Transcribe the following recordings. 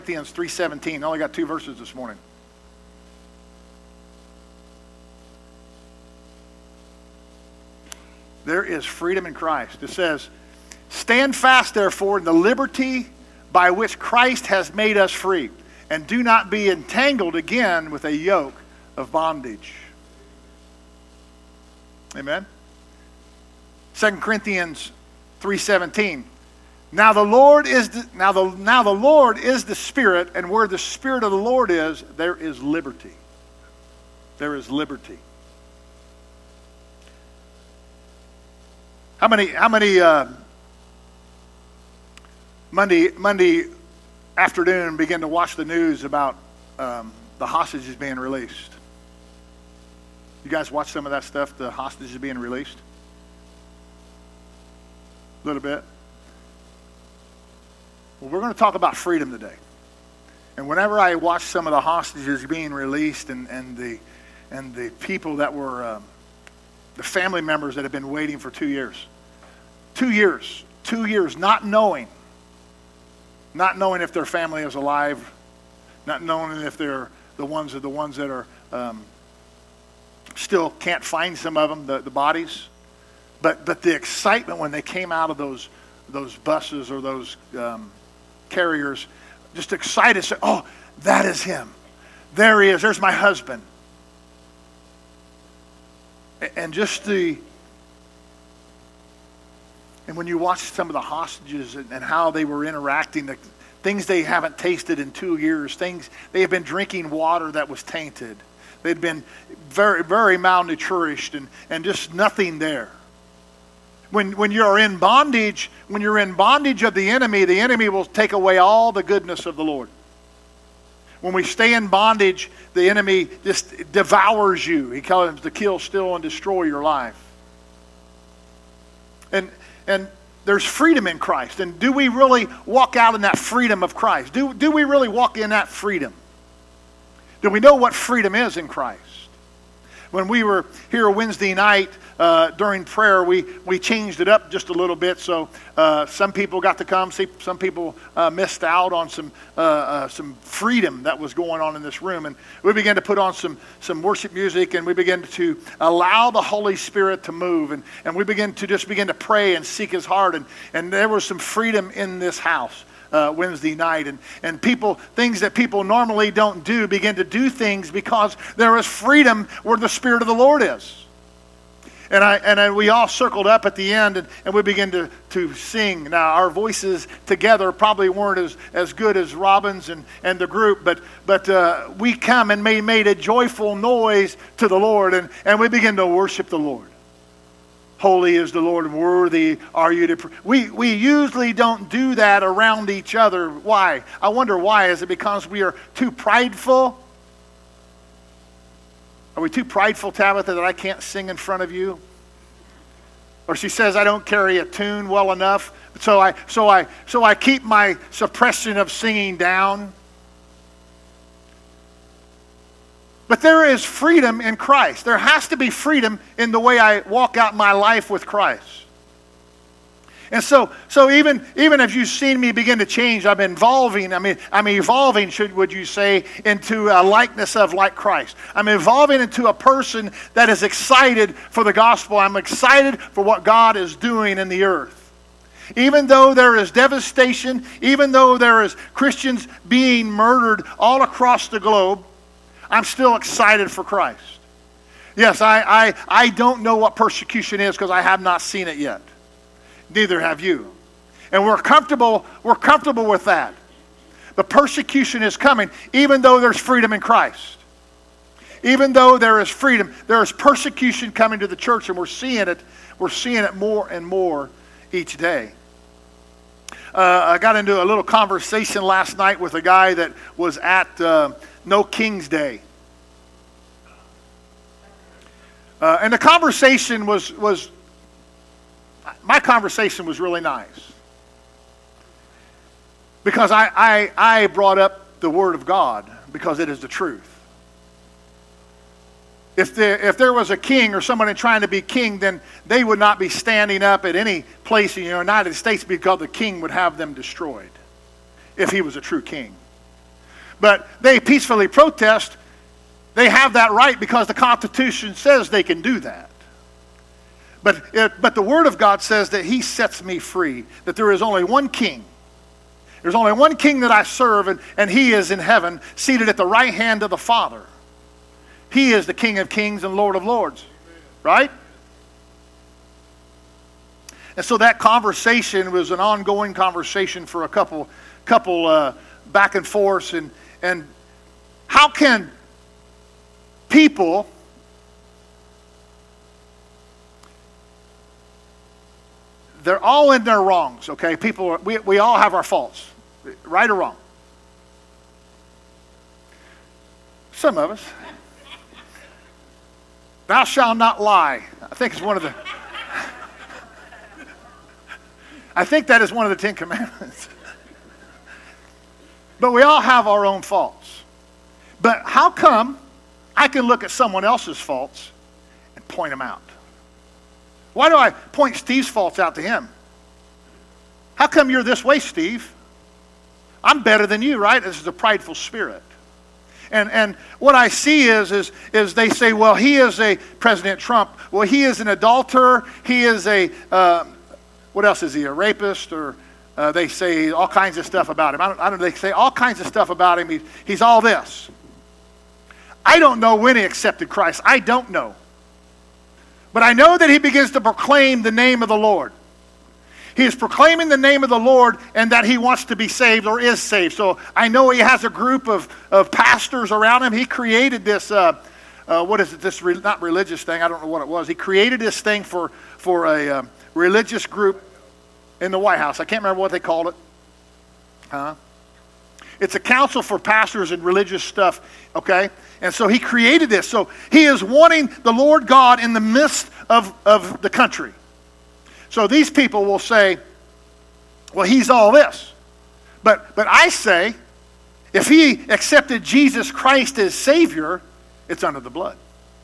Corinthians 3:17. I only got 2 verses this morning. There is freedom in Christ. It says, "Stand fast, therefore, in the liberty by which Christ has made us free, and do not be entangled again with a yoke of bondage." Amen. 2 Corinthians 3:17. Now the Lord is the Spirit, and where the Spirit of the Lord is, there is liberty. There is liberty. How many Monday afternoon begin to watch the news about the hostages being released? You guys watch some of that stuff, the hostages being released? A little bit. Well, we're going to talk about freedom today. And whenever I watch some of the hostages being released and the people that were the family members that have been waiting for 2 years, 2 years, not knowing if their family is alive, not knowing if they're the ones that are still can't find some of them, the bodies, but the excitement when they came out of those buses or those carriers, just excited, say, "Oh, that is him. There he is. There's my husband." And when you watch some of the hostages and how they were interacting, the things they haven't tasted in 2 years, things they have been drinking water that was tainted. They'd been very, very malnourished and just nothing there. When you're in bondage of the enemy will take away all the goodness of the Lord. When we stay in bondage, the enemy just devours you. He comes to kill, steal, and destroy your life. And there's freedom in Christ. And do we really walk out in that freedom of Christ? Do we really walk in that freedom? Do we know what freedom is in Christ? When we were here Wednesday night during prayer, we changed it up just a little bit. So some people got to come. Some people missed out on some freedom that was going on in this room. And we began to put on some worship music, and we began to allow the Holy Spirit to move. And we began to pray and seek His heart. And there was some freedom in this house. Wednesday night, and things that people normally don't do begin to do things because there is freedom where the Spirit of the Lord is. And we all circled up at the end, and we began to sing. Now our voices together probably weren't as good as Robin's and the group, but we come and made a joyful noise to the Lord, and we begin to worship the Lord. Holy is the Lord, and worthy are you to... We usually don't do that around each other. Why? I wonder why. Is it because we are too prideful? Are we too prideful, Tabitha, that I can't sing in front of you? Or she says I don't carry a tune well enough, so I keep my suppression of singing down. But there is freedom in Christ. There has to be freedom in the way I walk out my life with Christ. And so even as you've seen me begin to change, I'm evolving, would you say, into a likeness of like Christ. I'm evolving into a person that is excited for the gospel. I'm excited for what God is doing in the earth. Even though there is devastation, even though there is Christians being murdered all across the globe, I'm still excited for Christ. Yes, I don't know what persecution is because I have not seen it yet. Neither have you. And we're comfortable with that. The persecution is coming, even though there's freedom in Christ. Even though there is freedom, there is persecution coming to the church, and we're seeing it more and more each day. I got into a little conversation last night with a guy that was at No King's Day. And the conversation my conversation was really nice. Because I brought up the Word of God because it is the truth. If there was a king or somebody trying to be king, then they would not be standing up at any place in the United States because the king would have them destroyed if he was a true king. but they peacefully protest, they have that right because the Constitution says they can do that. But the Word of God says that He sets me free, that there is only one King. There's only one King that I serve, and He is in heaven, seated at the right hand of the Father. He is the King of kings and Lord of lords. Right? And so that conversation was an ongoing conversation for a couple back and forth. And how can people they're all in their wrongs, okay? We all have our faults, right or wrong. Some of us. Thou shalt not lie. I think it's one of the I think that is one of the 10 Commandments. But we all have our own faults. But how come I can look at someone else's faults and point them out? Why do I point Steve's faults out to him? How come you're this way, Steve? I'm better than you, right? This is a prideful spirit. And what I see is they say, well, he is a President Trump. Well, he is an adulterer. He is a, what else is he, a rapist? Or they say all kinds of stuff about him. I don't know, they say all kinds of stuff about him. He's all this. I don't know when he accepted Christ. I don't know. But I know that he begins to proclaim the name of the Lord. He is proclaiming the name of the Lord and that he wants to be saved or is saved. So I know he has a group of pastors around him. He created this, what is it, this not religious thing. I don't know what it was. He created this thing for a religious group in the White House. I can't remember what they called it. It's a council for pastors and religious stuff, okay? And so he created this. So he is wanting the Lord God in the midst of the country. So these people will say, well, he's all this. But I say, if he accepted Jesus Christ as Savior, it's under the blood.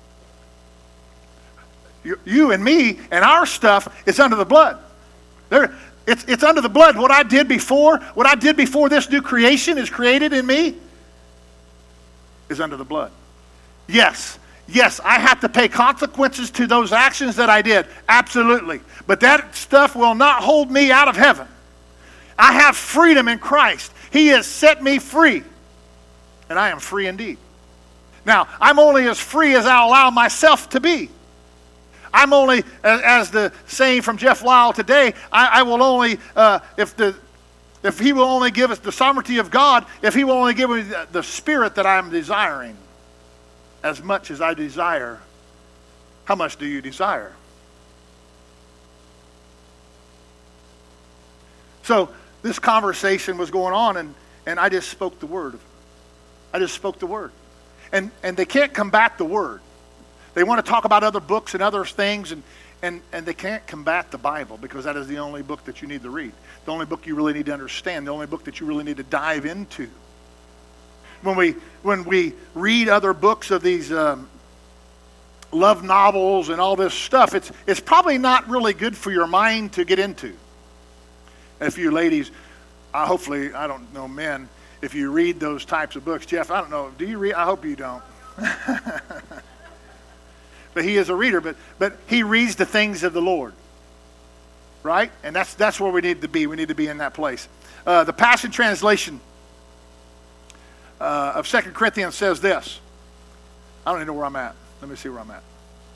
You and me and our stuff is under the blood. It's under the blood. What I did before this new creation is created in me is under the blood. Yes, I have to pay consequences to those actions that I did. Absolutely. But that stuff will not hold me out of heaven. I have freedom in Christ. He has set me free. And I am free indeed. Now, I'm only as free as I allow myself to be. I'm only, as the saying from Jeff Lyle today, I will only, if he will only give us the sovereignty of God, if he will only give me the spirit that I'm desiring, as much as I desire, how much do you desire? So this conversation was going on, and I just spoke the word. I just spoke the word. And they can't combat the word. They want to talk about other books and other things, and they can't combat the Bible, because that is the only book that you need to read. The only book you really need to understand. The only book that you really need to dive into. When we read other books of these love novels and all this stuff, it's probably not really good for your mind to get into. And if you ladies, hopefully, I don't know, men, if you read those types of books, Jeff, I don't know, do you read? I hope you don't. But he is a reader, but he reads the things of the Lord, right? And that's where we need to be. We need to be in that place. The Passion Translation of 2 Corinthians says this. I don't even know where I'm at. Let me see where I'm at.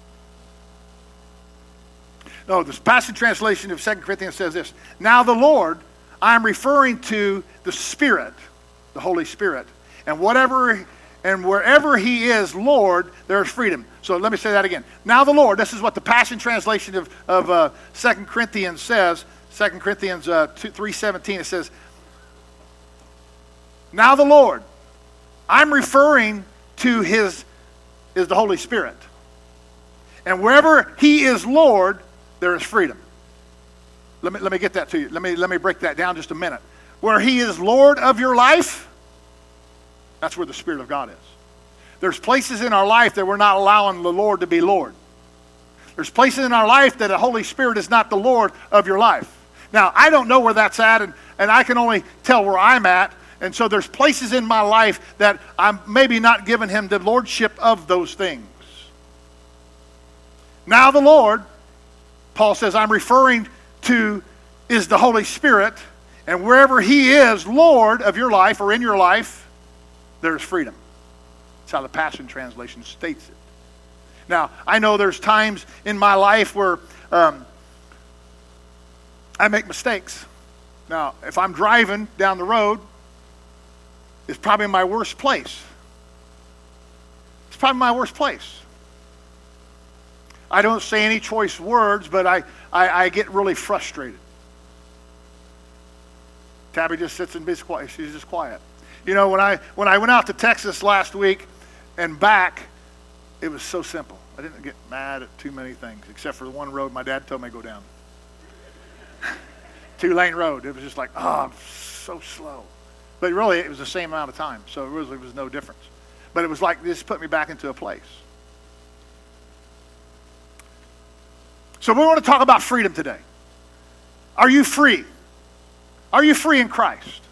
No, the Passion Translation of 2 Corinthians says this. Now the Lord, I'm referring to the Spirit, the Holy Spirit. And wherever he is Lord, there's freedom. So let me say that again. Now the Lord, this is what the Passion Translation of 2 Corinthians says. 2 Corinthians 3:17, it says, now the Lord, I'm referring to is the Holy Spirit. And wherever he is Lord, there is freedom. Let me get that to you. Let me break that down just a minute. Where he is Lord of your life, that's where the Spirit of God is. There's places in our life that we're not allowing the Lord to be Lord. There's places in our life that the Holy Spirit is not the Lord of your life. Now, I don't know where that's at, and I can only tell where I'm at. And so there's places in my life that I'm maybe not giving him the lordship of those things. Now the Lord, Paul says, I'm referring to is the Holy Spirit. And wherever he is Lord of your life or in your life, there's freedom. That's how the Passion Translation states it. Now, I know there's times in my life where I make mistakes. Now, if I'm driving down the road, it's probably my worst place. It's probably my worst place. I don't say any choice words, but I get really frustrated. Tabby just sits and is quiet. She's just quiet. You know, when I went out to Texas last week and back, it was so simple. I didn't get mad at too many things, except for the one road my dad told me to go down. 2-lane road. It was just like, I'm so slow. But really, it was the same amount of time, so it was no difference. But it was like this put me back into a place. So we want to talk about freedom today. Are you free? Are you free in Christ?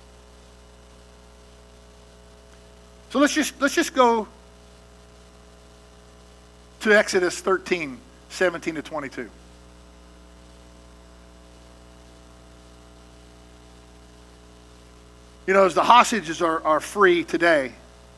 So let's just go to Exodus 13, 17 to 22. You know, as the hostages are free today,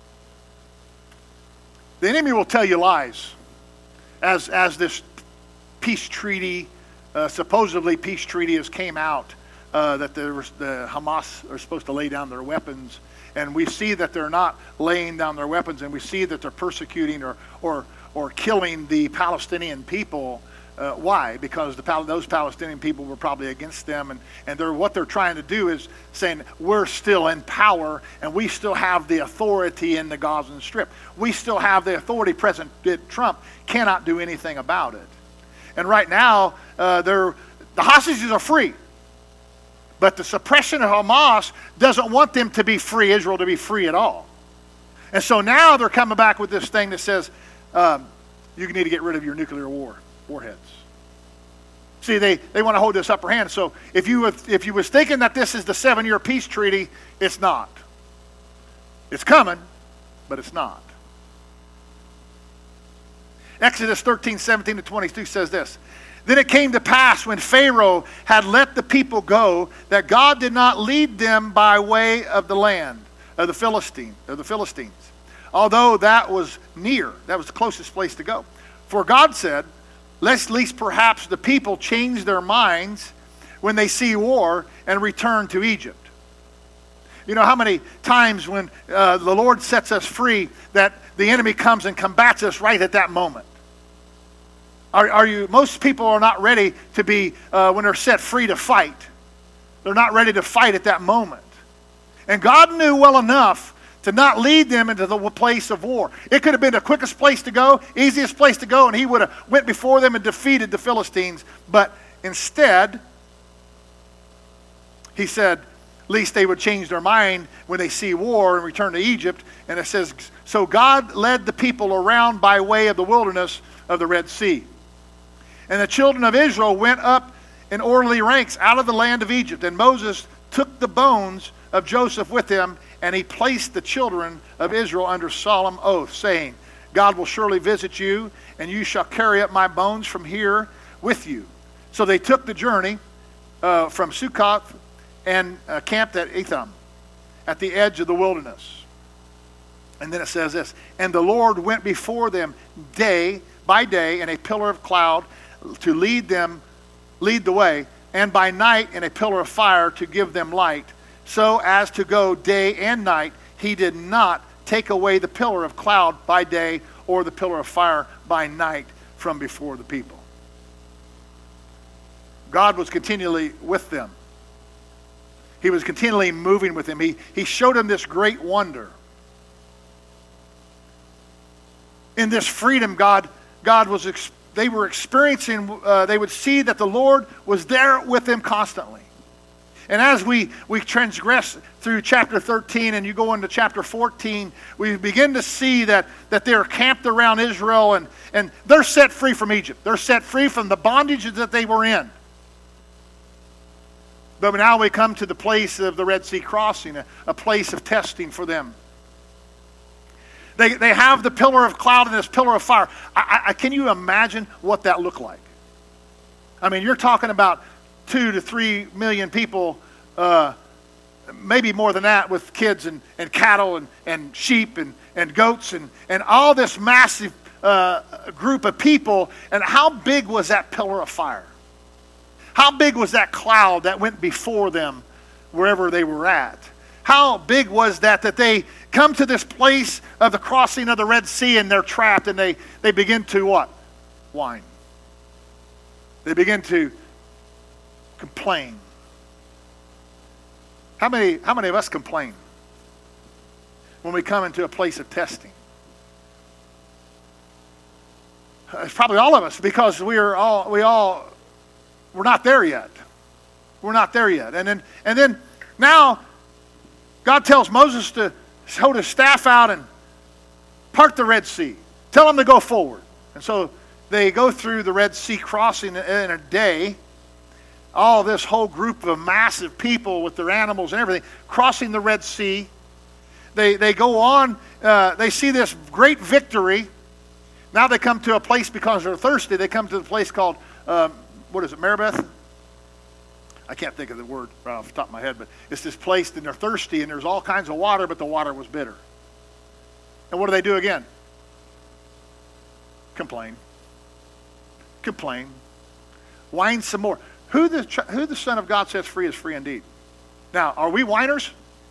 the enemy will tell you lies. As this peace treaty, supposedly peace treaty has came out, that the Hamas are supposed to lay down their weapons, and we see that they're not laying down their weapons, and we see that they're persecuting or killing the Palestinian people. Why? Because those Palestinian people were probably against them, and what they're trying to do is saying we're still in power and we still have the authority in the Gaza Strip. We still have the authority. President Trump cannot do anything about it. And right now, the hostages are free, but the suppression of Hamas doesn't want them to be free, Israel to be free at all. And so now they're coming back with this thing that says you need to get rid of your nuclear warheads. See, they want to hold this upper hand. So if you was thinking that this is the 7-year peace treaty, it's not. It's coming, but it's not. Exodus 13, 17 to 22 says this. Then it came to pass when Pharaoh had let the people go that God did not lead them by way of the land of the Philistines, although that was near. That was the closest place to go. For God said, lest perhaps the people change their minds when they see war and return to Egypt. You know how many times when the Lord sets us free that the enemy comes and combats us right at that moment? Most people are not ready to be, when they're set free, to fight. They're not ready to fight at that moment. And God knew well enough to not lead them into the place of war. It could have been the quickest place to go, easiest place to go, and he would have went before them and defeated the Philistines. But instead, he said, least they would change their mind when they see war and return to Egypt. And it says, so God led the people around by way of the wilderness of the Red Sea. And the children of Israel went up in orderly ranks out of the land of Egypt. And Moses took the bones of Joseph with him, and he placed the children of Israel under solemn oath, saying, God will surely visit you, and you shall carry up my bones from here with you. So they took the journey from Succoth and camped at Etham, at the edge of the wilderness. And then it says this, and the Lord went before them day by day in a pillar of cloud to lead the way, and by night in a pillar of fire to give them light, so as to go day and night. He did not take away the pillar of cloud by day or the pillar of fire by night from before the people. God was continually with them. He was continually moving with them. He showed them this great wonder. In this freedom, they were experiencing, they would see that the Lord was there with them constantly. And as we transgress through chapter 13 and you go into chapter 14, we begin to see that they're camped around Israel and they're set free from Egypt. They're set free from the bondages that they were in. But now we come to the place of the Red Sea crossing, a place of testing for them. They have the pillar of cloud and this pillar of fire. Can you imagine what that looked like? I mean, you're talking about 2 to 3 million people, maybe more than that, with kids and cattle and sheep and goats and all this massive group of people. And how big was that pillar of fire? How big was that cloud that went before them wherever they were at? How big was that they come to this place of the crossing of the Red Sea and they're trapped and they begin to what? Whine. They begin to complain. How many of us complain when we come into a place of testing? It's probably all of us, because we're not there yet. We're not there yet. And then now God tells Moses to hold his staff out and part the Red Sea. Tell them to go forward. And so they go through the Red Sea crossing in a day. All this whole group of massive people with their animals and everything crossing the Red Sea. They go on. They see this great victory. Now they come to a place, because they're thirsty, they come to the place called, Meribah? I can't think of the word right off the top of my head, but it's this place, and they're thirsty, and there's all kinds of water, but the water was bitter. And what do they do again? Complain. Whine some more. Who the Son of God sets free is free indeed. Now, are we whiners?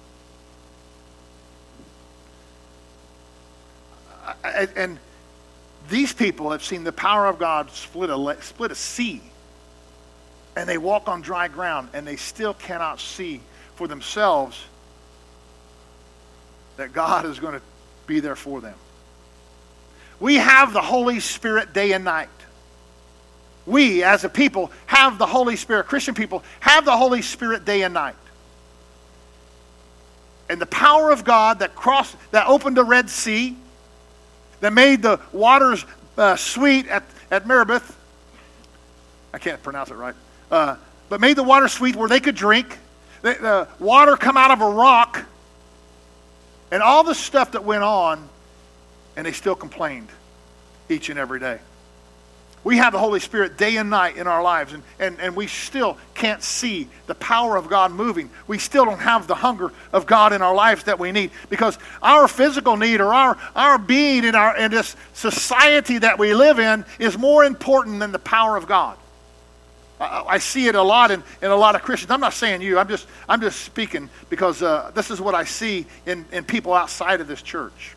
And these people have seen the power of God split a sea. And they walk on dry ground, and they still cannot see for themselves that God is going to be there for them. We have the Holy Spirit day and night. We, as a people, have the Holy Spirit. Christian people have the Holy Spirit day and night. And the power of God that opened the Red Sea, that made the waters sweet at Meribah. I can't pronounce it right. But made the water sweet where they could drink. The water come out of a rock. And all the stuff that went on, and they still complained each and every day. We have the Holy Spirit day and night in our lives, and we still can't see the power of God moving. We still don't have the hunger of God in our lives that we need, because our physical need, or our being in this society that we live in, is more important than the power of God. I see it a lot in a lot of Christians. I'm not saying you. I'm just speaking because this is what I see in people outside of this church.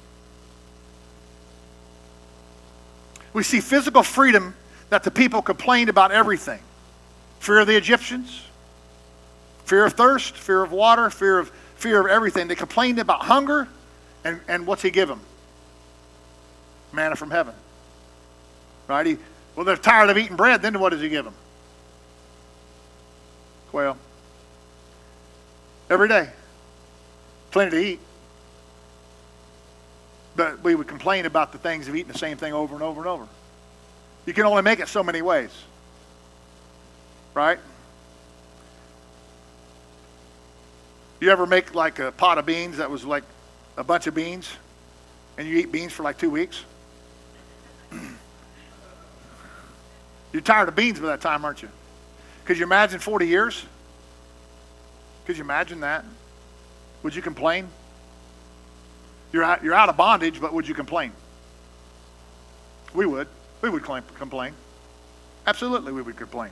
We see physical freedom that the people complained about everything. Fear of the Egyptians, fear of thirst, fear of water, fear of everything. They complained about hunger, and what's he give them? Manna from heaven. Right? They're tired of eating bread, then what does he give them? Quail. Every day. Plenty to eat. But we would complain about the things of eating the same thing over and over and over. You can only make it so many ways. Right? You ever make like a pot of beans that was like a bunch of beans, and you eat beans for like 2 weeks? You're tired of beans by that time, aren't you? Could you imagine 40 years? Could you imagine that? Would you complain? You're out of bondage, but would you complain? We would. We would complain. Absolutely, we would complain.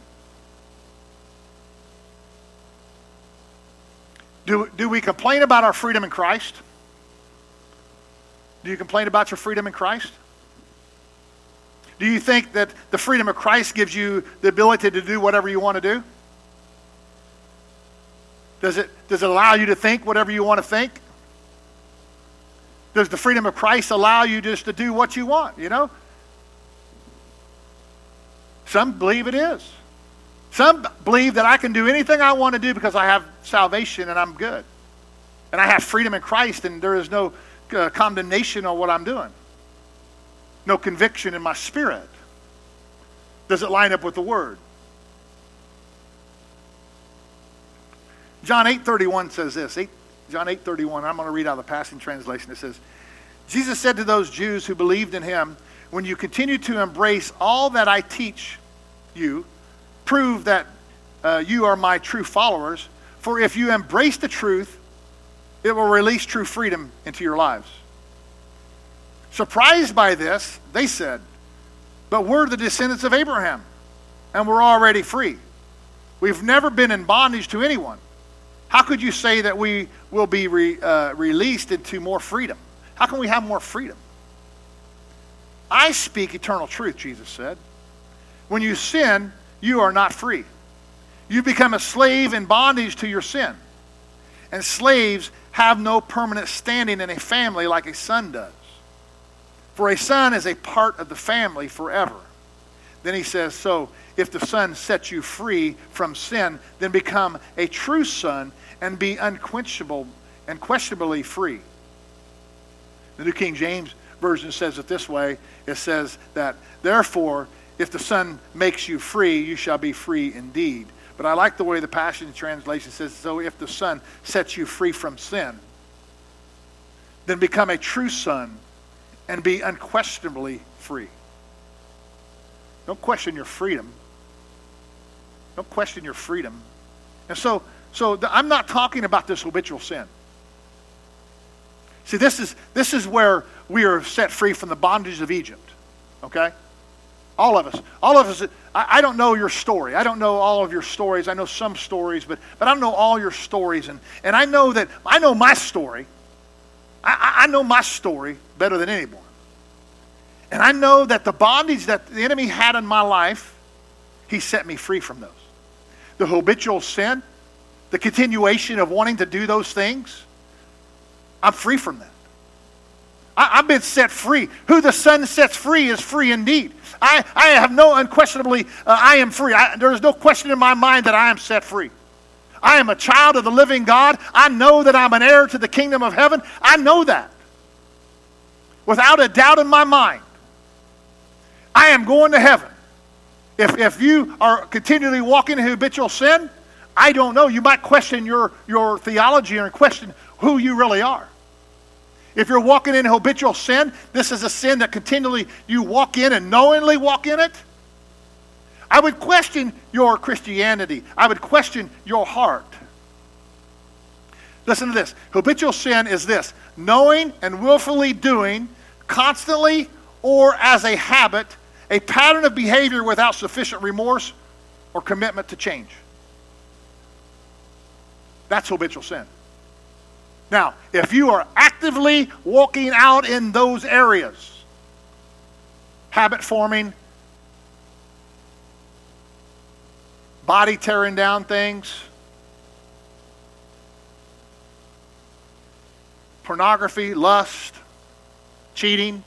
Do we complain about our freedom in Christ? Do you complain about your freedom in Christ? Do you think that the freedom of Christ gives you the ability to do whatever you want to do? Does it allow you to think whatever you want to think? Does the freedom of Christ allow you just to do what you want, you know? Some believe it is. Some believe that I can do anything I want to do because I have salvation and I'm good. And I have freedom in Christ, and there is no condemnation on what I'm doing. No conviction in my spirit. Does it line up with the Word? John 8:31 says this. John 8:31, I'm going to read out of the Passion Translation. It says, Jesus said to those Jews who believed in him, when you continue to embrace all that I teach you, prove that you are my true followers. For if you embrace the truth, it will release true freedom into your lives. Surprised by this, they said, but we're the descendants of Abraham, and we're already free. We've never been in bondage to anyone. How could you say that we will be released into more freedom? How can we have more freedom? I speak eternal truth, Jesus said. When you sin, you are not free. You become a slave in bondage to your sin. And slaves have no permanent standing in a family like a son does. For a son is a part of the family forever. Then he says, so if the Son sets you free from sin, then become a true son and be unquestionably free. The New King James Version says it this way. It says that, therefore, if the Son makes you free, you shall be free indeed. But I like the way the Passion Translation says, so if the Son sets you free from sin, then become a true son and be unquestionably free. Don't question your freedom. Don't question your freedom. And so I'm not talking about this habitual sin. See, this is where we are set free from the bondage of Egypt. Okay? All of us. I don't know your story. I don't know all of your stories. I know some stories, but I don't know all your stories. And I know my story. I know my story better than anyone. And I know that the bondage that the enemy had in my life, he set me free from those. The habitual sin, the continuation of wanting to do those things, I'm free from that. I've been set free. Who the Son sets free is free indeed. I have no unquestionably, I am free. There is no question in my mind that I am set free. I am a child of the living God. I know that I'm an heir to the kingdom of heaven. I know that. Without a doubt in my mind. I am going to heaven. If you are continually walking in habitual sin, I don't know. You might question your theology and question who you really are. If you're walking in habitual sin, this is a sin that continually you walk in and knowingly walk in it. I would question your Christianity. I would question your heart. Listen to this. Habitual sin is this: knowing and willfully doing, constantly or as a habit, a pattern of behavior without sufficient remorse or commitment to change. That's habitual sin. Now, if you are actively walking out in those areas, habit forming, body tearing down things, pornography, lust, cheating,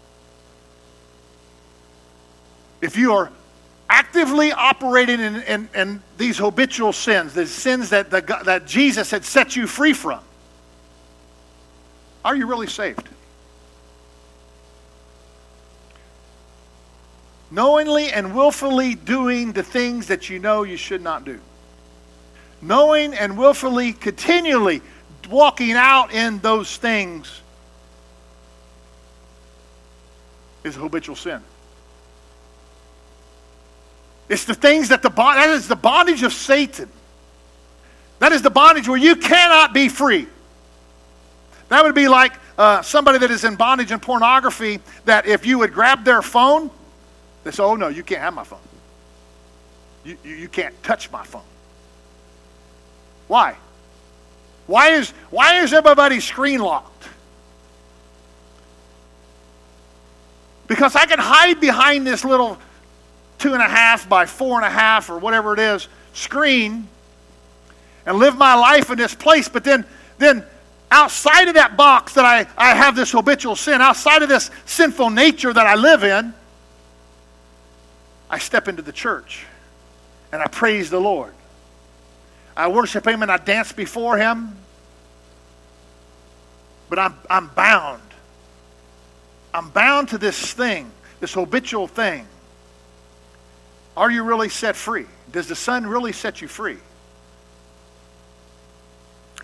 if you are actively operating in these habitual sins, the sins that Jesus had set you free from, are you really saved? Knowingly and willfully doing the things that you know you should not do. Knowing and willfully, continually walking out in those things is habitual sin. It's the things that that is the bondage of Satan. That is the bondage where you cannot be free. That would be like somebody that is in bondage in pornography, that if you would grab their phone, they say, oh no, you can't have my phone. You can't touch my phone. Why? Why is everybody's screen locked? Because I can hide behind this little 2.5 by 4.5 or whatever it is screen and live my life in this place, but then outside of that box that I have this habitual sin, outside of this sinful nature that I live in, I step into the church and I praise the Lord. I worship Him and I dance before Him, but I'm bound. I'm bound to this thing, this habitual thing. Are you really set free? Does the Son really set you free?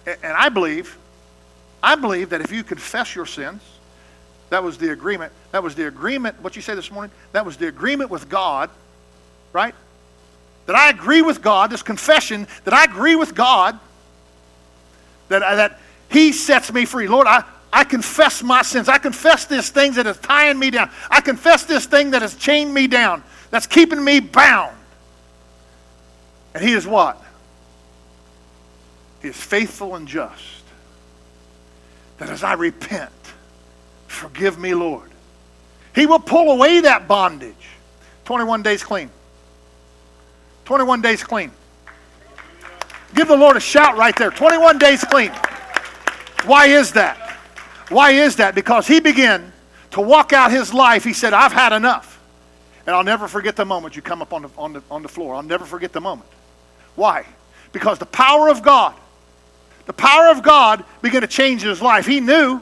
And I believe that if you confess your sins, that was the agreement. That was the agreement, what you say this morning? That was the agreement with God, right? That I agree with God, this confession, that I agree with God, that He sets me free. Lord, I confess my sins. I confess this thing that is tying me down. I confess this thing that has chained me down, that's keeping me bound. And He is what? He is faithful and just. That as I repent, forgive me, Lord. He will pull away that bondage. 21 days clean. 21 days clean. Give the Lord a shout right there. 21 days clean. Why is that? Why is that? Because he began to walk out his life. He said, I've had enough. And I'll never forget the moment you come up on the floor. I'll never forget the moment. Why? Because the power of God began to change his life. He knew.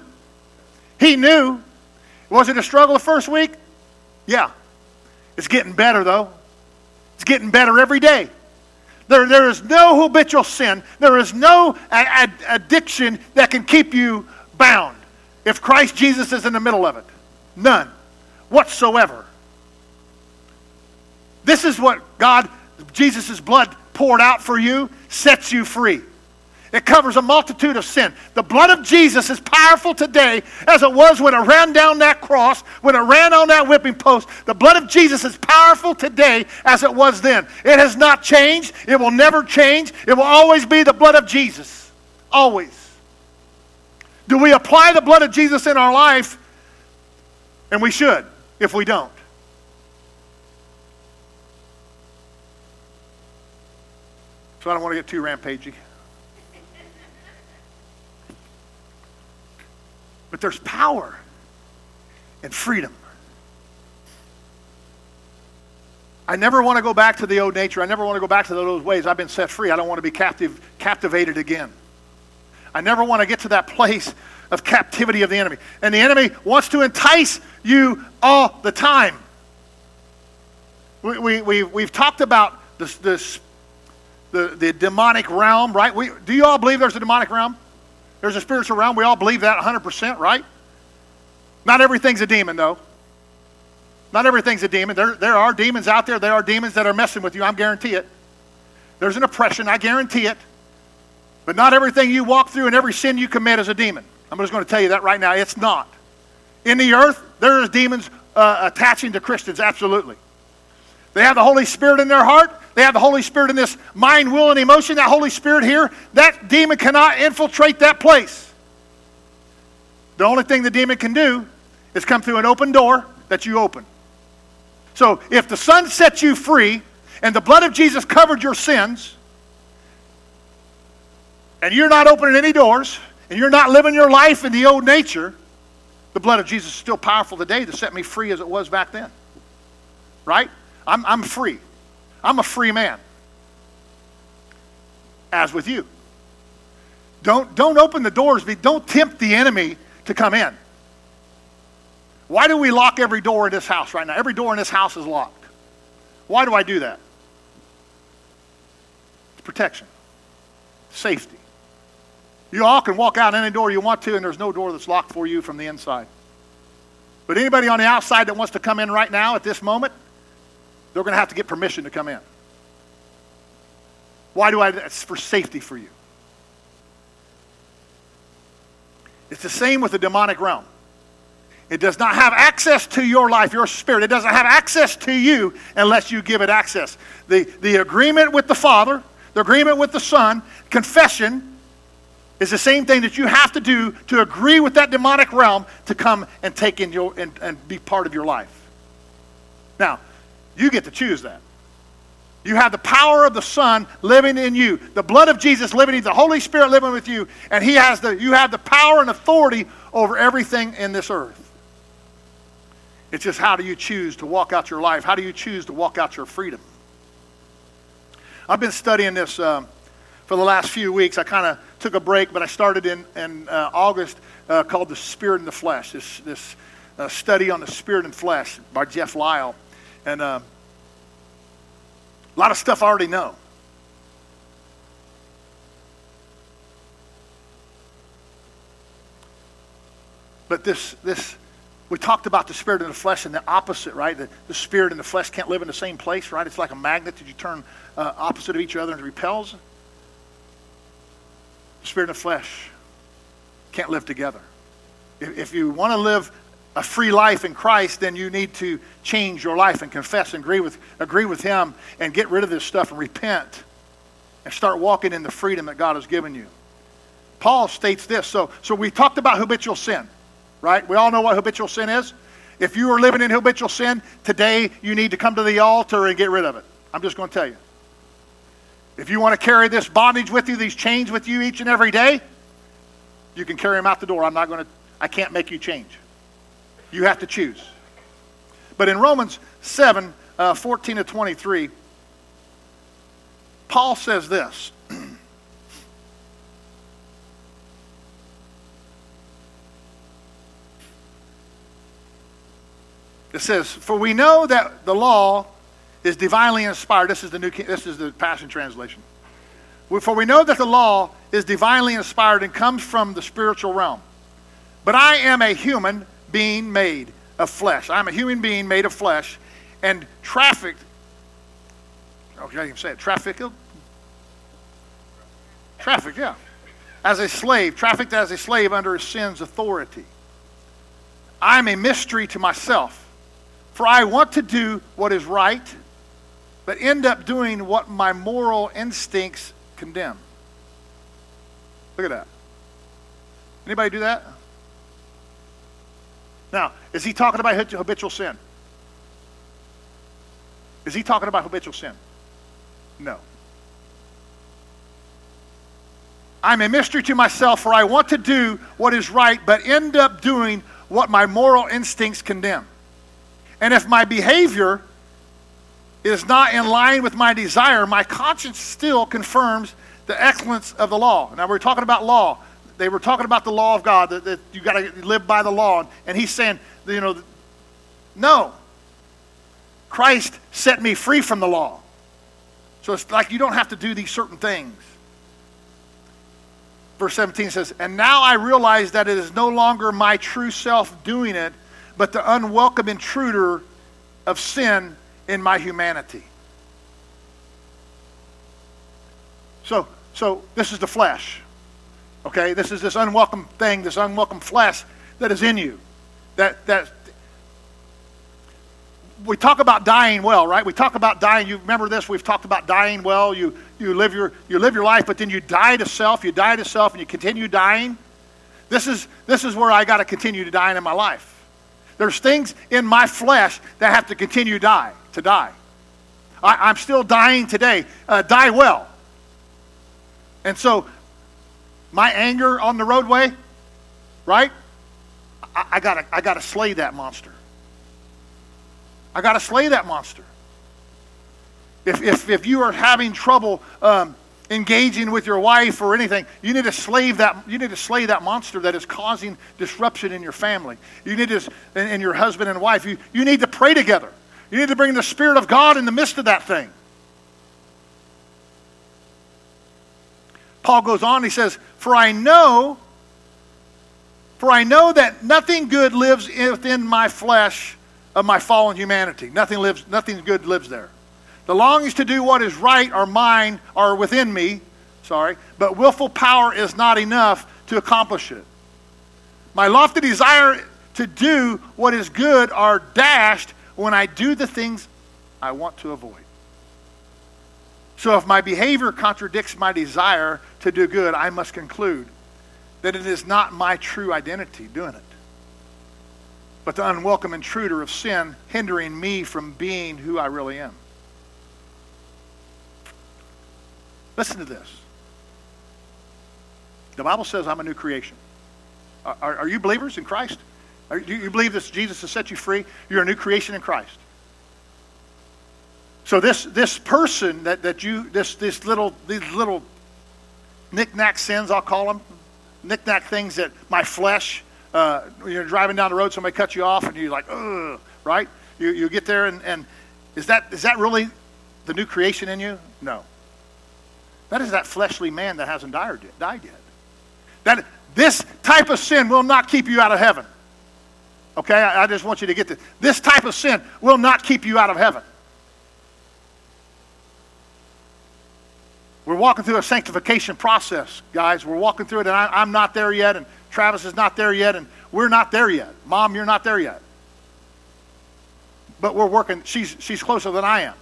Was it a struggle the first week? Yeah. It's getting better though. It's getting better every day. There is no habitual sin. There is no addiction that can keep you bound if Christ Jesus is in the middle of it. None whatsoever. This is what Jesus' blood poured out for you, sets you free. It covers a multitude of sin. The blood of Jesus is powerful today as it was when it ran down that cross, when it ran on that whipping post. The blood of Jesus is powerful today as it was then. It has not changed. It will never change. It will always be the blood of Jesus. Always. Do we apply the blood of Jesus in our life? And we should, if we don't. So I don't want to get too rampagey. But there's power and freedom. I never want to go back to the old nature. I never want to go back to those ways. I've been set free. I don't want to be captivated again. I never want to get to that place of captivity of the enemy. And the enemy wants to entice you all the time. We've talked about the demonic realm, right? Do you all believe there's a demonic realm? There's a spiritual realm. We all believe that 100%, right? Not everything's a demon, though. Not everything's a demon. There are demons out there. There are demons that are messing with you. I guarantee it. There's an oppression. I guarantee it. But not everything you walk through and every sin you commit is a demon. I'm just going to tell you that right now. It's not. In the earth, there is demons attaching to Christians, absolutely. They have the Holy Spirit in their heart. They have the Holy Spirit in this mind, will, and emotion. That Holy Spirit here, that demon cannot infiltrate that place. The only thing the demon can do is come through an open door that you open. So if the Son sets you free and the blood of Jesus covered your sins, and you're not opening any doors, and you're not living your life in the old nature, the blood of Jesus is still powerful today to set me free as it was back then. Right? I'm free. I'm a free man. As with you. Don't open the doors. Don't tempt the enemy to come in. Why do we lock every door in this house right now? Every door in this house is locked. Why do I do that? It's protection. Safety. You all can walk out any door you want to, and there's no door that's locked for you from the inside. But anybody on the outside that wants to come in right now at this moment, they're going to have to get permission to come in. Why do I? It's for safety for you. It's the same with the demonic realm. It does not have access to your life, your spirit. It doesn't have access to you unless you give it access. The agreement with the Father, the agreement with the Son, confession is the same thing that you have to do to agree with that demonic realm to come and take in your and be part of your life. Now, you get to choose that. You have the power of the Son living in you, the blood of Jesus living in you, the Holy Spirit living with you, and you have the power and authority over everything in this earth. It's just how do you choose to walk out your life? How do you choose to walk out your freedom? I've been studying this for the last few weeks. I kind of took a break, but I started in August called The Spirit and the Flesh, this study on the Spirit and Flesh by Jeff Lyle. And a lot of stuff I already know. But we talked about the spirit and the flesh and the opposite, right? The spirit and the flesh can't live in the same place, right? It's like a magnet that you turn opposite of each other and it repels. The spirit and the flesh can't live together. If you want to live a free life in Christ, then you need to change your life and confess and agree with Him and get rid of this stuff and repent and start walking in the freedom that God has given you. Paul states this. So we talked about habitual sin, right? We all know what habitual sin is. If you are living in habitual sin, today you need to come to the altar and get rid of it. I'm just going to tell you. If you want to carry this bondage with you, these chains with you each and every day, you can carry them out the door. I can't make you change. You have to choose. But in Romans 7, 14 to 23, Paul says this. It says, "For we know that the law is divinely inspired." This is the Passion Translation. "For we know that the law is divinely inspired and comes from the spiritual realm. But I am a human being made of flesh." I'm a human being made of flesh and trafficked. Okay, I can say it. Trafficked, yeah. As a slave, trafficked as a slave under sin's authority. I am a mystery to myself. For I want to do what is right, but end up doing what my moral instincts condemn. Look at that. Anybody do that? Now, is he talking about habitual sin? Is he talking about habitual sin? No. I'm a mystery to myself, for I want to do what is right, but end up doing what my moral instincts condemn. And if my behavior is not in line with my desire, my conscience still confirms the excellence of the law. Now, we're talking about law. They were talking about the law of God, that you got to live by the law. And he's saying, no. Christ set me free from the law. So it's like you don't have to do these certain things. Verse 17 says, "And now I realize that it is no longer my true self doing it, but the unwelcome intruder of sin in my humanity." So this is the flesh. Okay, this is this unwelcome thing, this unwelcome flesh that is in you. That we talk about dying well, right? We talk about dying. You remember this? We've talked about dying well. You live your life, but then you die to self. You die to self, and you continue dying. This is where I got to continue to die in my life. There's things in my flesh that have to continue to die. I'm still dying today. Die well. And so, my anger on the roadway, right? I gotta slay that monster. I gotta slay that monster. If you are having trouble engaging with your wife or anything, you need to slay that monster that is causing disruption in your family. You need to, and your husband and wife, you need to pray together. You need to bring the Spirit of God in the midst of that thing. Paul goes on, he says, For I know that nothing good lives within my flesh of my fallen humanity. Nothing good lives there. The longings to do what is right are within me, but willful power is not enough to accomplish it. My lofty desire to do what is good are dashed when I do the things I want to avoid. So if my behavior contradicts my desire to do good, I must conclude that it is not my true identity doing it, but the unwelcome intruder of sin hindering me from being who I really am. Listen to this. The Bible says I'm a new creation. Are you believers in Christ? Do you believe that Jesus has set you free? You're a new creation in Christ. So this person these little knick-knack sins, I'll call them, knick-knack things that my flesh, you're driving down the road, somebody cuts you off, and you're like, ugh, right? You get there, and is that really the new creation in you? No. That is that fleshly man that hasn't died yet. That this type of sin will not keep you out of heaven. Okay, I just want you to get this. This type of sin will not keep you out of heaven. We're walking through a sanctification process, guys. We're walking through it, and I'm not there yet, and Travis is not there yet, and we're not there yet. Mom, you're not there yet. But we're working. She's closer than I am.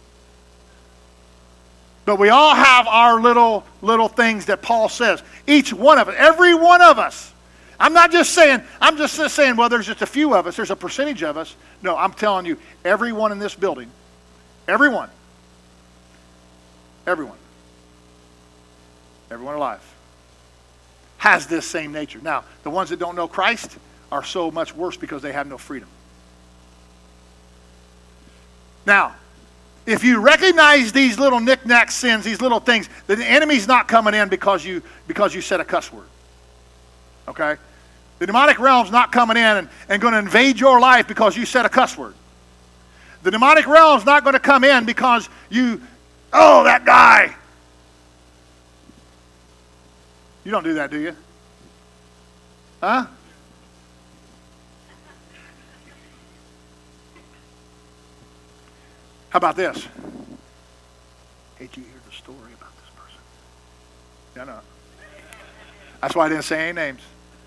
But we all have our little things that Paul says. Each one of us, every one of us. I'm just saying, well, there's just a few of us. There's a percentage of us. No, I'm telling you, everyone in this building, everyone alive has this same nature. Now, the ones that don't know Christ are so much worse because they have no freedom. Now, if you recognize these little knick-knack sins, these little things, the enemy's not coming in because you said a cuss word. Okay? The demonic realm's not coming in and going to invade your life because you said a cuss word. The demonic realm's not going to come in because that guy. You don't do that, do you? Huh? How about this? Hey, did you hear the story about this person? Yeah, no. That's why I didn't say any names.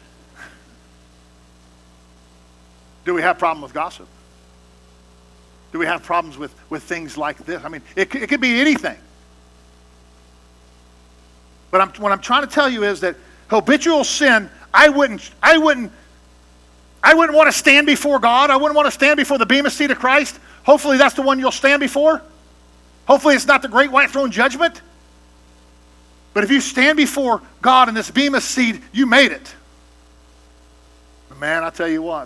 Do we have problems with gossip? Do we have problems with things like this? I mean, it could be anything. But what I'm trying to tell you is that habitual sin, I wouldn't want to stand before God. I wouldn't want to stand before the bema seat of Christ. Hopefully that's the one you'll stand before. Hopefully it's not the great white throne judgment. But if you stand before God in this bema seat, you made it. But man, I tell you what,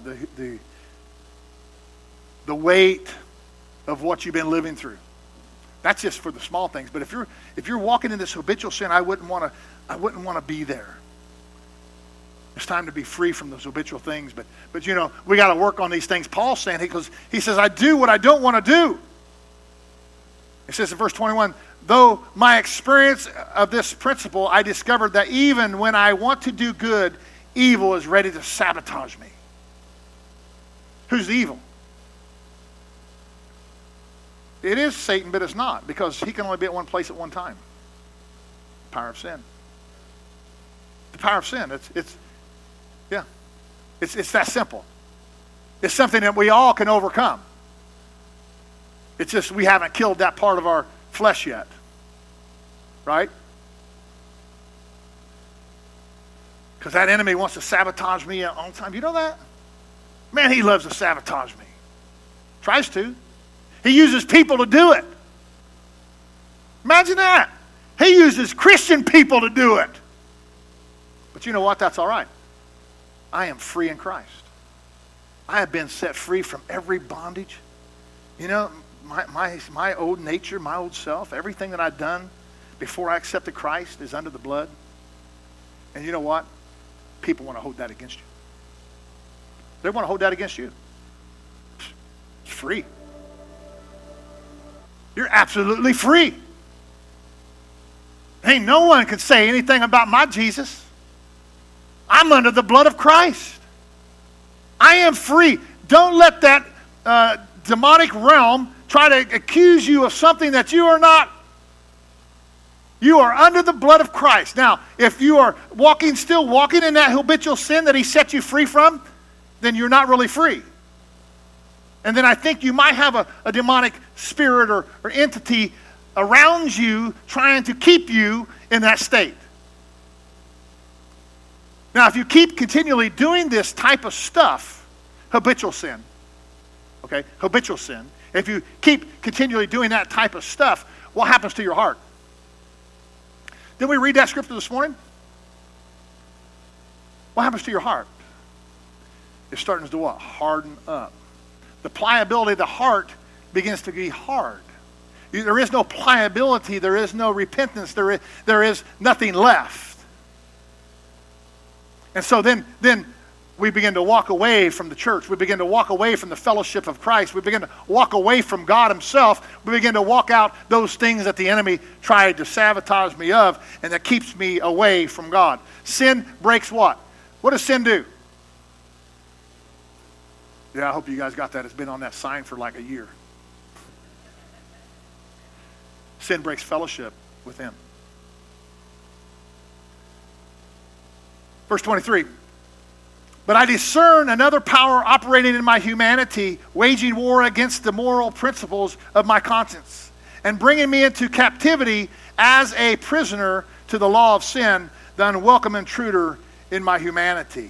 the weight of what you've been living through. That's just for the small things. But if you're walking in this habitual sin, I wouldn't want to be there. It's time to be free from those habitual things. But we got to work on these things. Paul's saying, he says, I do what I don't want to do. It says in verse 21, though my experience of this principle, I discovered that even when I want to do good, evil is ready to sabotage me. Who's the evil? It is Satan, but it's not, because he can only be at one place at one time. The power of sin. The power of sin. It's that simple. It's something that we all can overcome. It's just we haven't killed that part of our flesh yet. Right? Because that enemy wants to sabotage me all the time. You know that? Man, he loves to sabotage me. Tries to. He uses people to do it. Imagine that. He uses Christian people to do it. But you know what? That's all right. I am free in Christ. I have been set free from every bondage. You know, my old nature, my old self, everything that I've done before I accepted Christ is under the blood. And you know what? People want to hold that against you. They want to hold that against you. It's free. You're absolutely free. Ain't no one can say anything about my Jesus. I'm under the blood of Christ. I am free. Don't let that demonic realm try to accuse you of something that you are not. You are under the blood of Christ. Now, if you are still walking in that habitual sin that he set you free from, then you're not really free. And then I think you might have a demonic spirit or entity around you trying to keep you in that state. Now, if you keep continually doing this type of stuff, habitual sin, okay, habitual sin, if you keep continually doing that type of stuff, what happens to your heart? Didn't we read that scripture this morning? What happens to your heart? It's starting to what? Harden up. The pliability of the heart begins to be hard. There is no pliability. There is no repentance. There is nothing left. And so then we begin to walk away from the church. We begin to walk away from the fellowship of Christ. We begin to walk away from God himself. We begin to walk out those things that the enemy tried to sabotage me of and that keeps me away from God. Sin breaks what? What does sin do? Yeah, I hope you guys got that. It's been on that sign for like a year. Sin breaks fellowship with him. Verse 23. But I discern another power operating in my humanity, waging war against the moral principles of my conscience, and bringing me into captivity as a prisoner to the law of sin, the unwelcome intruder in my humanity.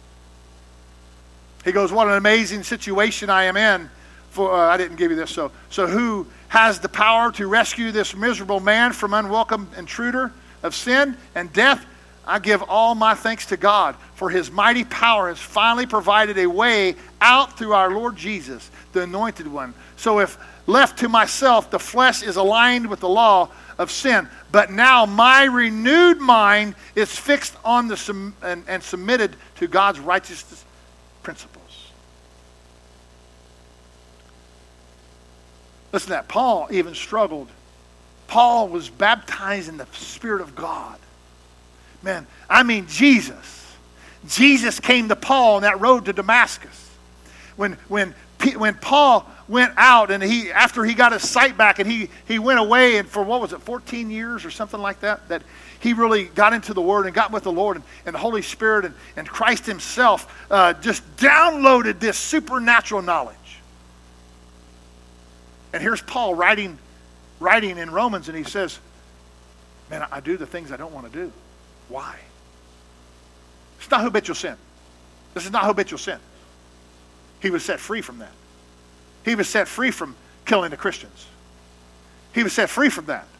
He goes, what an amazing situation I am in. I didn't give you this. So who has the power to rescue this miserable man from unwelcome intruder of sin and death? I give all my thanks to God, for his mighty power has finally provided a way out through our Lord Jesus, the Anointed One. So if left to myself, the flesh is aligned with the law of sin. But now my renewed mind is fixed on and submitted to God's righteous principles. Listen to that. Paul even struggled. Paul was baptized in the Spirit of God. Man, I mean Jesus. Jesus came to Paul on that road to Damascus. When Paul went out and after he got his sight back and he went away and for 14 years or something like that he really got into the Word and got with the Lord and the Holy Spirit and Christ himself just downloaded this supernatural knowledge. And here's Paul writing in Romans, and he says, man, I do the things I don't want to do. Why? It's not habitual sin. This is not habitual sin. He was set free from that. He was set free from killing the Christians. He was set free from that.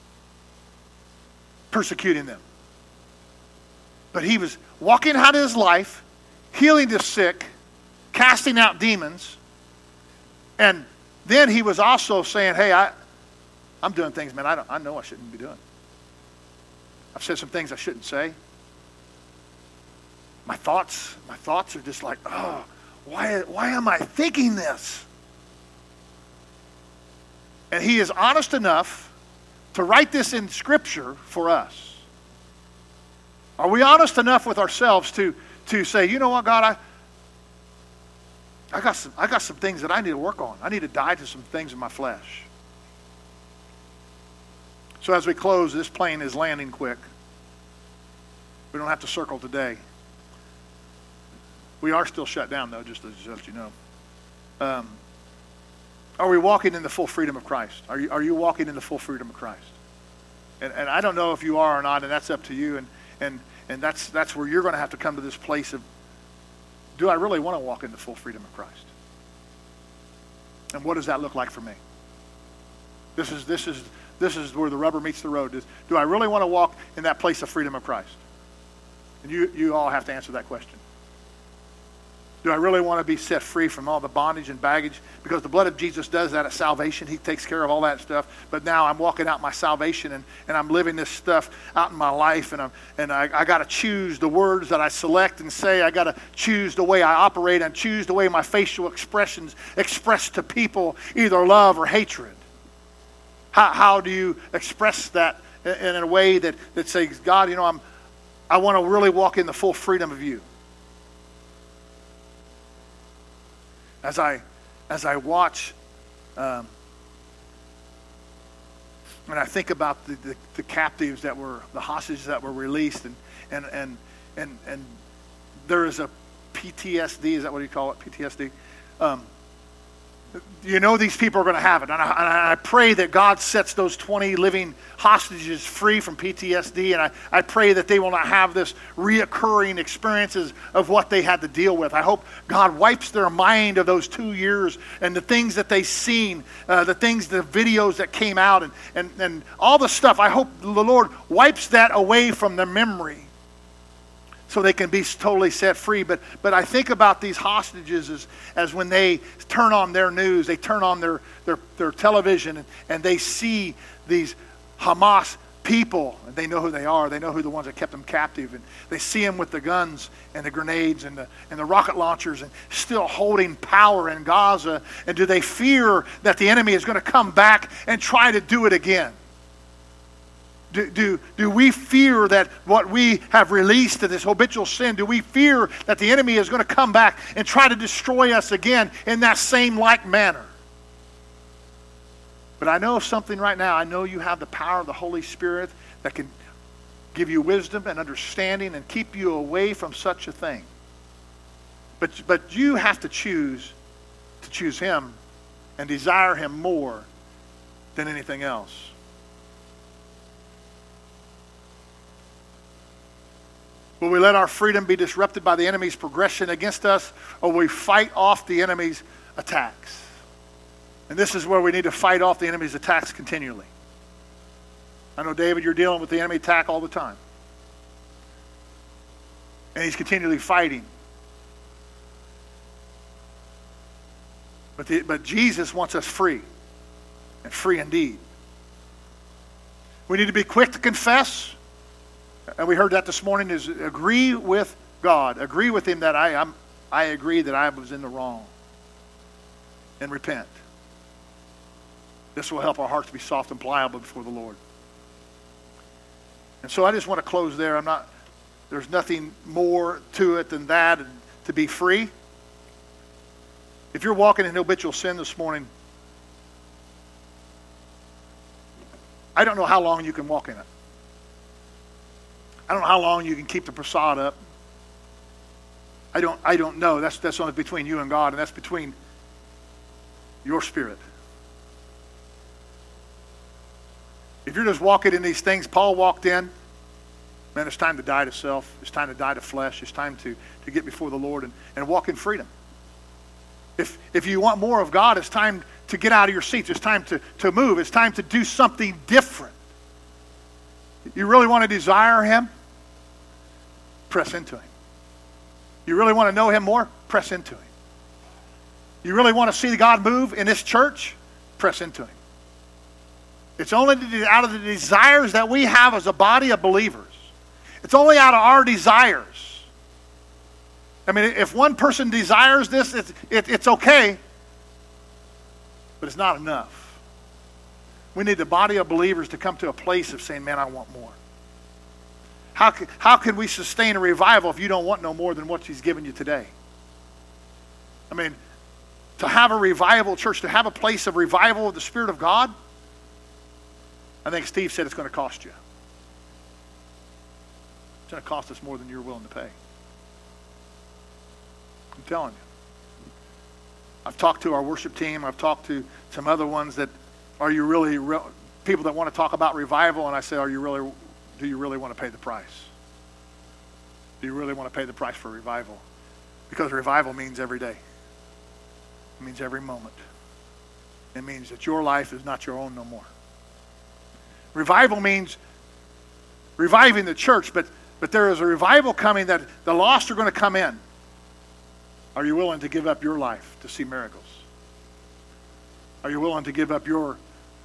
Persecuting them. But he was walking out his life, healing the sick, casting out demons, and then he was also saying, hey, I'm doing things, man, I know I shouldn't be doing. I've said some things I shouldn't say. My thoughts are just like, oh, why am I thinking this? And he is honest enough to write this in Scripture for us. Are we honest enough with ourselves to say, you know what, God, I got some things that I need to work on. I need to die to some things in my flesh. So as we close, this plane is landing quick. We don't have to circle today. We are still shut down, though, just to let you know. Are we walking in the full freedom of Christ? Are you walking in the full freedom of Christ? And I don't know if you are or not, and that's up to you. And that's where you're going to have to come to this place of, do I really want to walk in the full freedom of Christ? And what does that look like for me? This is where the rubber meets the road. Do I really want to walk in that place of freedom of Christ? And you all have to answer that question. Do I really want to be set free from all the bondage and baggage? Because the blood of Jesus does that at salvation. He takes care of all that stuff. But now I'm walking out my salvation and I'm living this stuff out in my life. And I got to choose the words that I select and say. I got to choose the way I operate and choose the way my facial expressions express to people either love or hatred. How do you express that in a way that says, God, you know, I want to really walk in the full freedom of you. As I watch and I think about the captives that were, the hostages that were released, and there is a PTSD, is that what you call it, PTSD? You know these people are going to have it. And I pray that God sets those 20 living hostages free from PTSD. And I pray that they will not have this reoccurring experiences of what they had to deal with. I hope God wipes their mind of those 2 years and the things that they've seen, the videos that came out and all the stuff. I hope the Lord wipes that away from their memory, so they can be totally set free. But I think about these hostages as when they turn on their news, they turn on their television, and they see these Hamas people, and they know who they are. They know who the ones that kept them captive, and they see them with the guns and the grenades and the rocket launchers, and still holding power in Gaza. And do they fear that the enemy is going to come back and try to do it again? Do we fear that what we have released to this habitual sin, do we fear that the enemy is going to come back and try to destroy us again in that same like manner? But I know something right now. I know you have the power of the Holy Spirit that can give you wisdom and understanding and keep you away from such a thing. But you have to choose Him and desire Him more than anything else. Will we let our freedom be disrupted by the enemy's progression against us, or will we fight off the enemy's attacks? And this is where we need to fight off the enemy's attacks continually. I know, David, you're dealing with the enemy attack all the time. And he's continually fighting. But Jesus wants us free, and free indeed. We need to be quick to confess, and we heard that this morning, is agree with God. Agree with Him that I agree that I was in the wrong, and repent. This will help our hearts be soft and pliable before the Lord. And so I just want to close there. There's nothing more to it than that, and to be free. If you're walking in habitual sin this morning, I don't know how long you can walk in it. I don't know how long you can keep the facade up. I don't know. That's only between you and God, and that's between your spirit. If you're just walking in these things Paul walked in, man, it's time to die to self. It's time to die to flesh. It's time to get before the Lord and walk in freedom. If you want more of God, it's time to get out of your seats. It's time to move. It's time to do something different. You really want to desire Him? Press into Him. You really want to know Him more? Press into Him. You really want to see God move in this church? Press into Him. It's only out of the desires that we have as a body of believers. It's only out of our desires. I mean, if one person desires this, it's okay, but it's not enough. We need the body of believers to come to a place of saying, man, I want more. How can we sustain a revival if you don't want no more than what He's given you today? I mean, to have a revival church, to have a place of revival of the Spirit of God, I think Steve said it's going to cost you. It's going to cost us more than you're willing to pay. I'm telling you. I've talked to our worship team. I've talked to some other ones that, are you really, people that want to talk about revival, and I say, do you really want to pay the price? Do you really want to pay the price for revival? Because revival means every day. It means every moment. It means that your life is not your own no more. Revival means reviving the church, but there is a revival coming that the lost are going to come in. Are you willing to give up your life to see miracles? Are you willing to give up your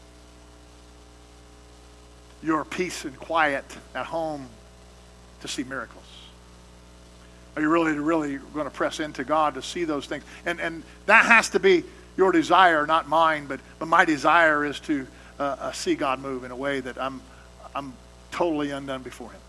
peace and quiet at home to see miracles? Are you really going to press into God to see those things? And that has to be your desire, not mine, but my desire is to see God move in a way that I'm totally undone before Him.